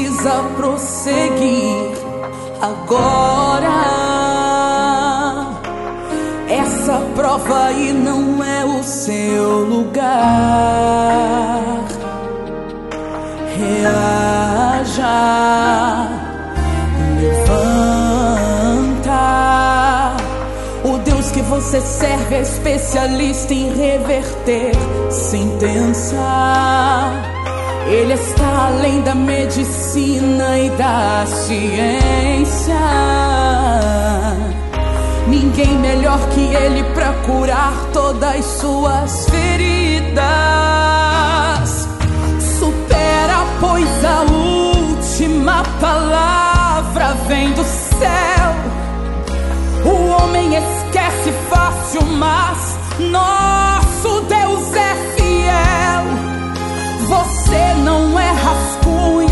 precisa prosseguir agora. Essa prova aí não é o seu lugar. Reaja, levanta. O Deus que você serve é especialista em reverter sentença. Ele está além da medicina e da ciência. Ninguém melhor que ele para curar todas as suas feridas. Supera, pois a última palavra vem do céu. O homem esquece fácil, mas nosso Deus é fiel. Você não é rascunho